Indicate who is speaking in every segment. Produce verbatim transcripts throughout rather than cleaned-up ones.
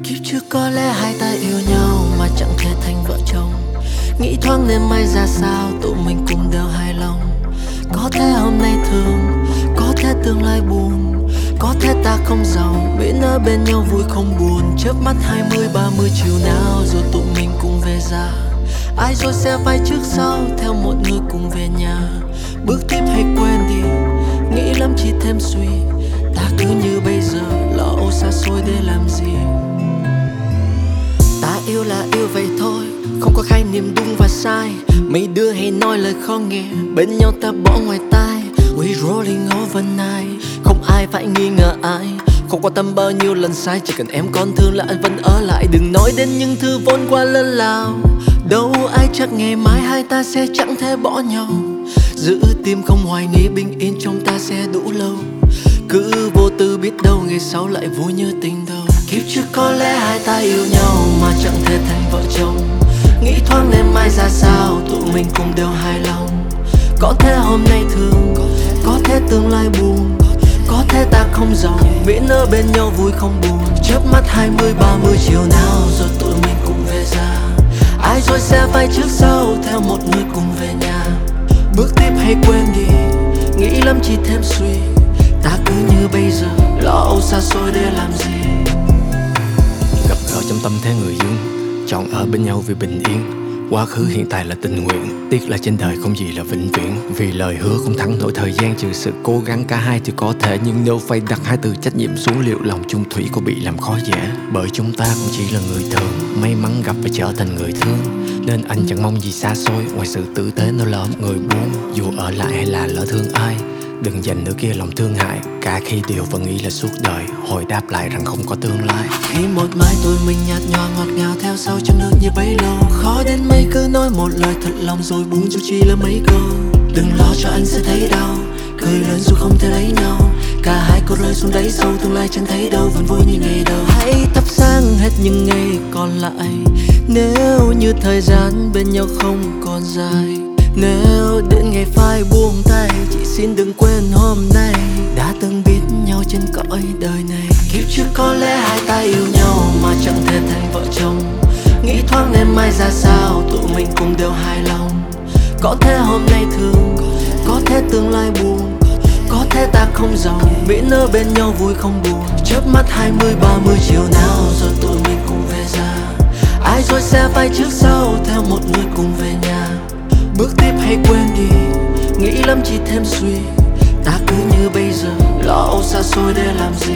Speaker 1: Kiếp trước có lẽ hai ta yêu nhau mà chẳng thể thành vợ chồng. Nghĩ thoáng nên mai ra sao tụi mình cùng đều hài lòng. Có thể hôm nay thương, có thể tương lai buồn, có thể ta không giàu, miễn ở bên nhau vui không buồn. Chớp mắt hai mươi ba mươi chiều nào rồi tụi mình cùng về già. Ai rồi sẽ vai trước sau theo một người cùng về nhà. Bước tiếp hay quên đi, nghĩ lắm chỉ thêm suy. Ta cứ như bây giờ, lo âu xa xôi để làm gì. Ta yêu là yêu vậy thôi, không có khái niệm đúng và sai. Mấy đứa hay nói lời khó nghe, bên nhau ta bỏ ngoài tai. We rolling overnight, không ai phải nghi ngờ ai. Không quan tâm bao nhiêu lần sai, chỉ cần em còn thương là anh vẫn ở lại. Đừng nói đến những thứ vốn qua lớn lao. Đâu ai chắc ngày mai hai ta sẽ chẳng thể bỏ nhau. Giữ tim không hoài nghi, bình yên trong ta sẽ đủ lâu. Cứ vô tư biết đâu ngày sau lại vui như tình đầu. Kiếp trước có lẽ hai ta yêu nhau mà chẳng thể thành vợ chồng. Nghĩ thoáng nên mai ra sao tụi mình cùng đều hài lòng. Có thể hôm nay thương, có thể tương lai buồn, có thể ta không giàu, miễn ở bên nhau vui không buồn. Chớp mắt hai mươi ba mươi chiều nào rồi tụi mình cùng về già. Ai rồi sẽ vai trước sau theo một người cùng về nhà. Bước tiếp hay quên đi, nghĩ lắm chỉ thêm suy. Ta cứ như bây giờ, lo âu xa xôi để làm gì.
Speaker 2: Gặp gỡ trong tâm thế người dưng, chọn ở bên nhau vì bình yên. Quá khứ hiện tại là tình nguyện, tiếc là trên đời không gì là vĩnh viễn. Vì lời hứa không thắng nổi thời gian, trừ sự cố gắng cả hai thì có thể. Nhưng nếu phải đặt hai từ trách nhiệm xuống, liệu lòng chung thủy có bị làm khó dễ. Bởi chúng ta cũng chỉ là người thường, may mắn gặp và trở thành người thương. Nên anh chẳng mong gì xa xôi, ngoài sự tử tế nó là người buông. Dù ở lại hay là lỡ thương ai, đừng dành nửa kia lòng thương hại. Cả khi điều vẫn nghĩ là suốt đời, hồi đáp lại rằng không có tương lai.
Speaker 1: Khi một mai tụi mình nhạt nhòa ngọt ngào theo sau chẳng được như bấy lâu. Khó đến mấy cứ nói một lời thật lòng rồi buông dù chỉ là mấy câu. Đừng lo cho anh sẽ thấy đau, cười lớn dù không thể lấy nhau. Cả hai có rơi xuống đáy sâu, tương lai chẳng thấy đâu, vẫn vui như ngày đầu. Hãy thắp sáng hết những ngày còn lại. Nếu như thời gian bên nhau không còn dài, nếu đến ngày phai buông tay, chỉ xin đừng quên hôm nay đã từng biết nhau trên cõi đời này. Kiếp trước có lẽ hai ta yêu nhau mà chẳng thể thành vợ chồng. Nghĩ thoáng nên mai ra sao tụi mình cùng đều hài lòng. Có thể hôm nay thương, có thể tương lai buồn, có thể ta không giàu, miễn ở bên nhau vui không buồn. Chớp mắt hai mươi ba mươi chiều nào rồi tụi mình cùng về già. Ai rồi sẽ vai trước sau theo một người cùng về nhà. Bước tiếp hay quên đi, nghĩ lắm chỉ thêm suy. Ta cứ như bây giờ, lo âu xa xôi để làm gì.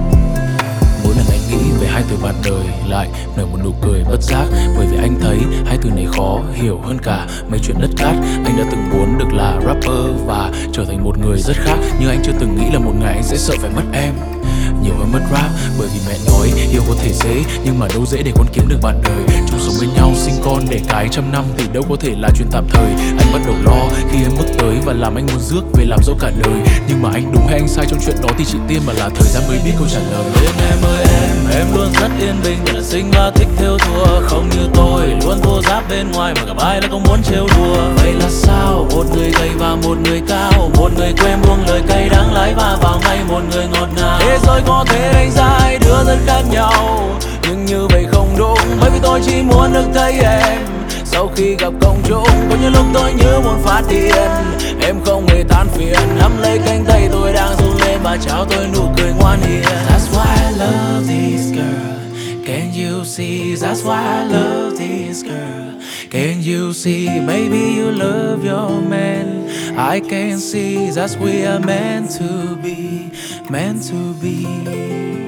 Speaker 3: Mỗi lần anh nghĩ về hai từ bạn đời, lại nở một nụ cười bất giác. Bởi vì anh thấy hai từ này khó hiểu hơn cả mấy chuyện đất cát. Anh đã từng muốn được là rapper và trở thành một người rất khác. Nhưng anh chưa từng nghĩ là một ngày anh sẽ sợ phải mất em nhiều hơn mất rap. Bởi vì mẹ nói yêu có thể dễ, nhưng mà đâu dễ để con kiếm được bạn đời. Chung sống bên nhau sinh con để cái trăm năm thì đâu có thể là chuyện tạm thời. Anh bắt đầu lo khi em bước tới và làm anh muốn rước về làm dâu cả đời. Nhưng mà anh đúng hay anh sai trong chuyện đó thì chỉ tiên mà là thời gian mới biết câu trả lời.
Speaker 4: Bên em ơi em, em luôn rất yên bình, là sinh và thích theo thua. Không như tôi, luôn thô giáp bên ngoài mà gặp ai là không muốn trêu đùa. Vậy là sao, một người gầy và một người cao, một người quen buông lời cay đắng lái và vào ngay một người ngọt ngào. Thế rồi có thể đánh giá hai đứa rất khác nhau, nhưng như vậy không đúng, bởi vì tôi chỉ muốn được thấy em. Sau khi gặp công chúng, có những lúc tôi như muốn phát điên. Em không hề than phiền, nắm lấy cánh tay tôi đang run lên và trao tôi nụ cười ngoan hiền. That's why I love this girl. Can you see? That's why I love this girl. Can you see? Maybe you love your man. I can see that's we are meant to be, meant to be.